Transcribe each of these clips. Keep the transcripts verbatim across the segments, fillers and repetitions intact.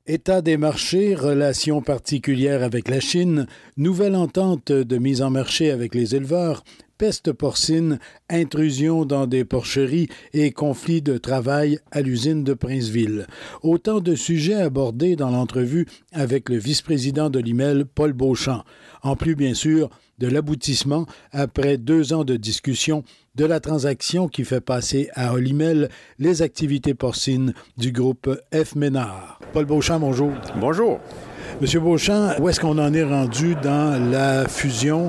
État des marchés, relations particulières avec la Chine, nouvelle entente de mise en marché avec les éleveurs, peste porcine, intrusion dans des porcheries et conflit de travail à l'usine de Princeville. Autant de sujets abordés dans l'entrevue avec le vice-président de l'I M E L, Paul Beauchamp. En plus, bien sûr, de l'aboutissement, après deux ans de discussion, de la transaction qui fait passer à Olimel les activités porcines du groupe F. Ménard. Paul Beauchamp, bonjour. Bonjour. Monsieur Beauchamp, où est-ce qu'on en est rendu dans la fusion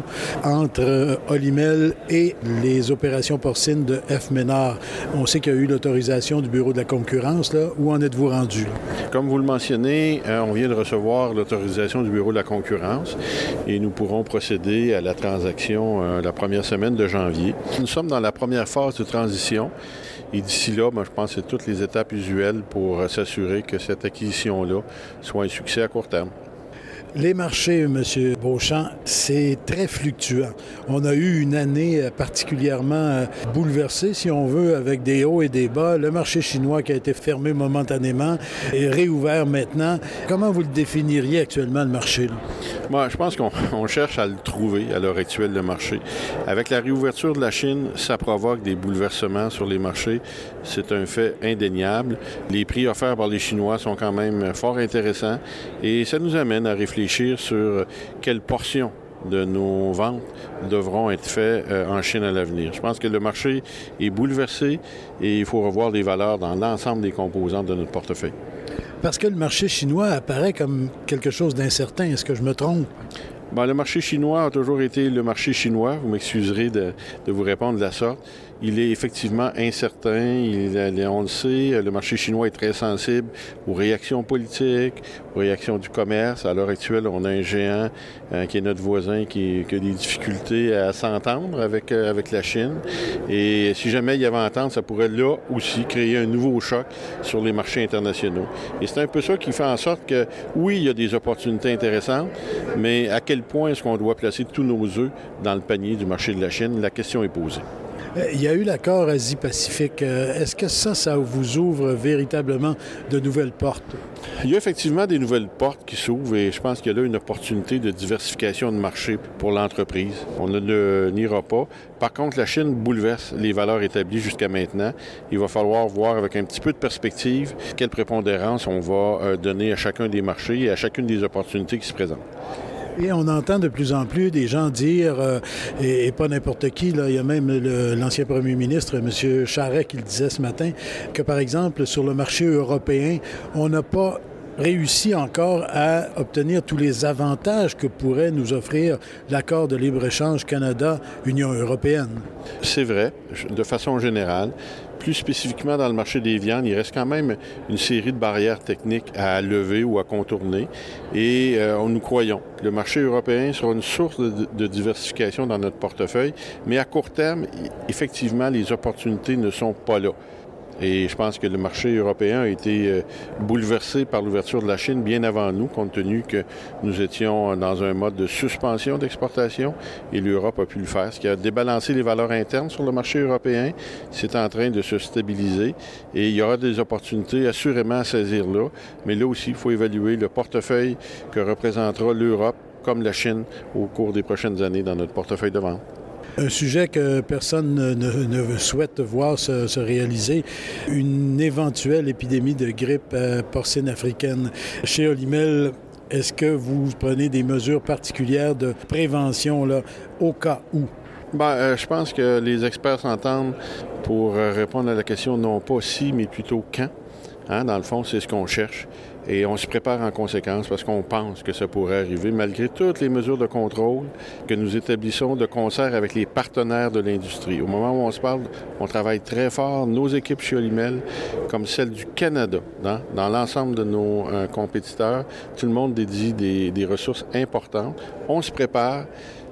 entre Olimel et les opérations porcines de F. Ménard? On sait qu'il y a eu l'autorisation du Bureau de la concurrence. Là. Où en êtes-vous rendu? Comme vous le mentionnez, on vient de recevoir l'autorisation du Bureau de la concurrence et nous pourrons procéder à la transaction euh, la première semaine de janvier. Nous sommes dans la première phase de transition. Et d'ici là, moi, je pense que c'est toutes les étapes usuelles pour euh, s'assurer que cette acquisition-là soit un succès à court terme. Les marchés, M. Beauchamp, c'est très fluctuant. On a eu une année particulièrement bouleversée, si on veut, avec des hauts et des bas. Le marché chinois qui a été fermé momentanément est réouvert maintenant. Comment vous le définiriez actuellement, le marché? Là? Moi, je pense qu'on on cherche à le trouver à l'heure actuelle, le marché. Avec la réouverture de la Chine, ça provoque des bouleversements sur les marchés. C'est un fait indéniable. Les prix offerts par les Chinois sont quand même fort intéressants et ça nous amène à réfléchir sur quelle portion de nos ventes devront être faites euh, en Chine à l'avenir. Je pense que le marché est bouleversé et il faut revoir les valeurs dans l'ensemble des composantes de notre portefeuille. Parce que le marché chinois apparaît comme quelque chose d'incertain. Est-ce que je me trompe? Bien, le marché chinois a toujours été le marché chinois. Vous m'excuserez de, de vous répondre de la sorte. Il est effectivement incertain. Il, on le sait, le marché chinois est très sensible aux réactions politiques, aux réactions du commerce. À l'heure actuelle, on a un géant euh, qui est notre voisin qui, qui a des difficultés à s'entendre avec, euh, avec la Chine. Et si jamais il y avait entente, ça pourrait là aussi créer un nouveau choc sur les marchés internationaux. Et c'est un peu ça qui fait en sorte que, oui, il y a des opportunités intéressantes, mais à quel point est-ce qu'on doit placer tous nos œufs dans le panier du marché de la Chine? La question est posée. Il y a eu l'accord Asie-Pacifique. Est-ce que ça, ça vous ouvre véritablement de nouvelles portes? Il y a effectivement des nouvelles portes qui s'ouvrent et je pense qu'il y a là une opportunité de diversification de marché pour l'entreprise. On ne le niera pas. Par contre, la Chine bouleverse les valeurs établies jusqu'à maintenant. Il va falloir voir avec un petit peu de perspective quelle prépondérance on va donner à chacun des marchés et à chacune des opportunités qui se présentent. Et on entend de plus en plus des gens dire, euh, et, et pas n'importe qui, là, il y a même le, l'ancien premier ministre, M. Charest, qui le disait ce matin, que par exemple, sur le marché européen, on n'a pas réussi encore à obtenir tous les avantages que pourrait nous offrir l'accord de libre-échange Canada-Union européenne. C'est vrai, de façon générale. Plus spécifiquement dans le marché des viandes, il reste quand même une série de barrières techniques à lever ou à contourner. Et euh, nous croyons que le marché européen sera une source de, de diversification dans notre portefeuille. Mais à court terme, effectivement, les opportunités ne sont pas là. Et je pense que le marché européen a été euh, bouleversé par l'ouverture de la Chine bien avant nous, compte tenu que nous étions dans un mode de suspension d'exportation et l'Europe a pu le faire, ce qui a débalancé les valeurs internes sur le marché européen. C'est en train de se stabiliser et il y aura des opportunités assurément à saisir là. Mais là aussi, il faut évaluer le portefeuille que représentera l'Europe comme la Chine au cours des prochaines années dans notre portefeuille de vente. Un sujet que personne ne, ne souhaite voir se, se réaliser, une éventuelle épidémie de grippe euh, porcine africaine. Chez Olimel, est-ce que vous prenez des mesures particulières de prévention là, au cas où? Bien, euh, je pense que les experts s'entendent pour euh, répondre à la question non pas si, mais plutôt quand. Hein, dans le fond, c'est ce qu'on cherche. Et on se prépare en conséquence parce qu'on pense que ça pourrait arriver, malgré toutes les mesures de contrôle que nous établissons de concert avec les partenaires de l'industrie. Au moment où on se parle, on travaille très fort, nos équipes chez Olimel, comme celle du Canada, dans, dans l'ensemble de nos euh, compétiteurs. Tout le monde dédie des, des ressources importantes. On se prépare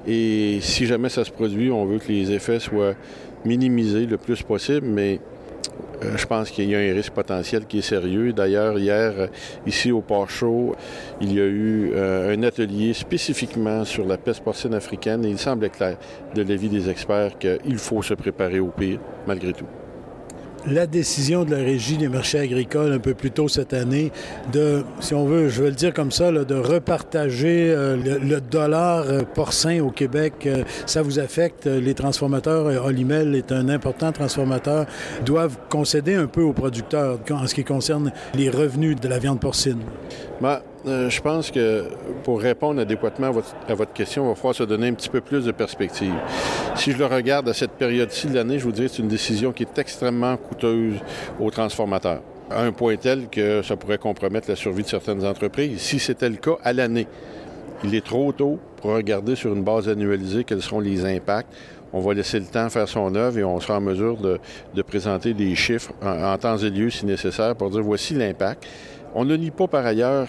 et si jamais ça se produit, on veut que les effets soient minimisés le plus possible, mais Euh, je pense qu'il y a un risque potentiel qui est sérieux. D'ailleurs, hier, ici au Port Chaud, il y a eu euh, un atelier spécifiquement sur la peste porcine africaine et il semble clair de l'avis des experts qu'il faut se préparer au pire, malgré tout. La décision de la Régie des marchés agricoles un peu plus tôt cette année de, si on veut, je vais le dire comme ça, là, de repartager euh, le, le dollar porcin au Québec, euh, ça vous affecte? Les transformateurs, Olimel est un important transformateur, doivent concéder un peu aux producteurs en ce qui concerne les revenus de la viande porcine. Bien, euh, je pense que pour répondre adéquatement à votre, à votre question, il va falloir se donner un petit peu plus de perspective. Si je le regarde à cette période-ci de l'année, je vous dirais que c'est une décision qui est extrêmement coûteuse aux transformateurs, à un point tel que ça pourrait compromettre la survie de certaines entreprises. Si c'était le cas à l'année, il est trop tôt pour regarder sur une base annualisée quels seront les impacts. On va laisser le temps faire son œuvre et on sera en mesure de, de présenter des chiffres en, en temps et lieu si nécessaire pour dire voici l'impact. On ne nie pas par ailleurs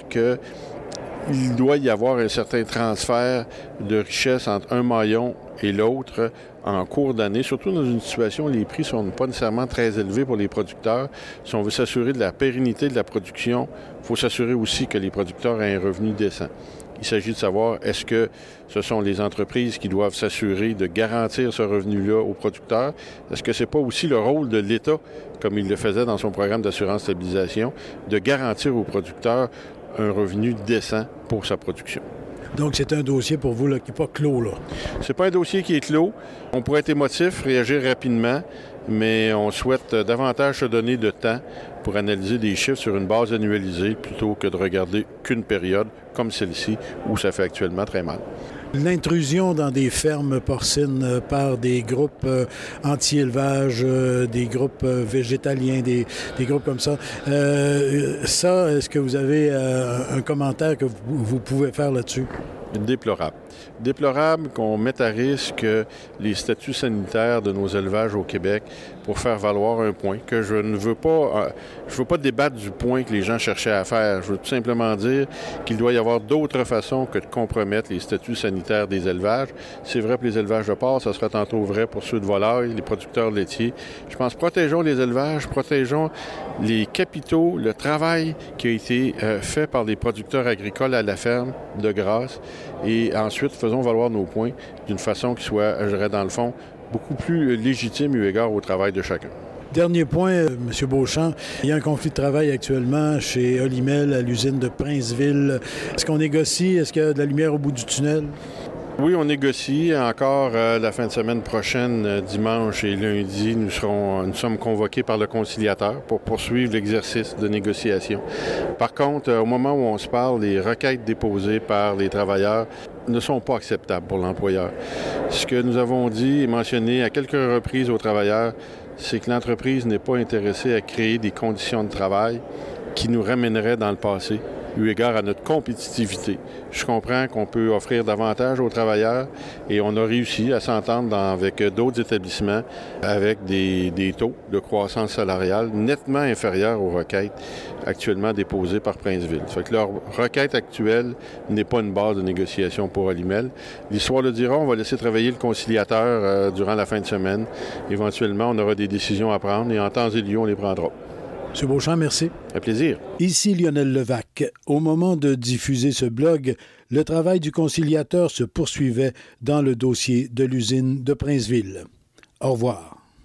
qu'il doit y avoir un certain transfert de richesse entre un maillon et l'autre en cours d'année, surtout dans une situation où les prix ne sont pas nécessairement très élevés pour les producteurs. Si on veut s'assurer de la pérennité de la production, il faut s'assurer aussi que les producteurs aient un revenu décent. Il s'agit de savoir, est-ce que ce sont les entreprises qui doivent s'assurer de garantir ce revenu-là aux producteurs? Est-ce que ce n'est pas aussi le rôle de l'État, comme il le faisait dans son programme d'assurance-stabilisation, de garantir aux producteurs un revenu décent pour sa production? Donc, c'est un dossier pour vous là, qui n'est pas clos, là? C'est pas un dossier qui est clos. On pourrait être émotif, réagir rapidement, mais on souhaite davantage se donner de temps pour analyser des chiffres sur une base annualisée plutôt que de regarder qu'une période comme celle-ci où ça fait actuellement très mal. L'intrusion dans des fermes porcines par des groupes euh, anti-élevage, euh, des groupes euh, végétaliens, des, des groupes comme ça, euh, ça, est-ce que vous avez euh, un commentaire que vous, vous pouvez faire là-dessus? Déplorable. Déplorable qu'on mette à risque les statuts sanitaires de nos élevages au Québec pour faire valoir un point que je ne veux pas... Euh, je veux pas débattre du point que les gens cherchaient à faire. Je veux tout simplement dire qu'il doit y avoir d'autres façons que de compromettre les statuts sanitaires des élevages. C'est vrai pour les élevages de porc, ça sera tantôt vrai pour ceux de volailles, les producteurs laitiers. Je pense, protégeons les élevages, protégeons les capitaux, le travail qui a été euh, fait par les producteurs agricoles à la ferme de grâce. Et ensuite, faisons valoir nos points d'une façon qui soit, je dirais, dans le fond, beaucoup plus légitime eu égard au travail de chacun. Dernier point, M. Beauchamp, il y a un conflit de travail actuellement chez Olimel à l'usine de Princeville. Est-ce qu'on négocie? Est-ce qu'il y a de la lumière au bout du tunnel? Oui, on négocie. Encore euh, la fin de semaine prochaine, euh, dimanche et lundi, nous serons, nous sommes convoqués par le conciliateur pour poursuivre l'exercice de négociation. Par contre, euh, au moment où on se parle, les requêtes déposées par les travailleurs ne sont pas acceptables pour l'employeur. Ce que nous avons dit et mentionné à quelques reprises aux travailleurs, c'est que l'entreprise n'est pas intéressée à créer des conditions de travail qui nous ramèneraient dans le passé, eu égard à notre compétitivité. Je comprends qu'on peut offrir davantage aux travailleurs et on a réussi à s'entendre dans, avec d'autres établissements avec des, des taux de croissance salariale nettement inférieurs aux requêtes actuellement déposées par Princeville. Ça fait que leur requête actuelle n'est pas une base de négociation pour Olimel. L'histoire le dira, on va laisser travailler le conciliateur euh, durant la fin de semaine. Éventuellement, on aura des décisions à prendre et en temps et lieu, on les prendra. M. Beauchamp, merci. Un plaisir. Ici Lionel Levac. Au moment de diffuser ce blog, le travail du conciliateur se poursuivait dans le dossier de l'usine de Princeville. Au revoir.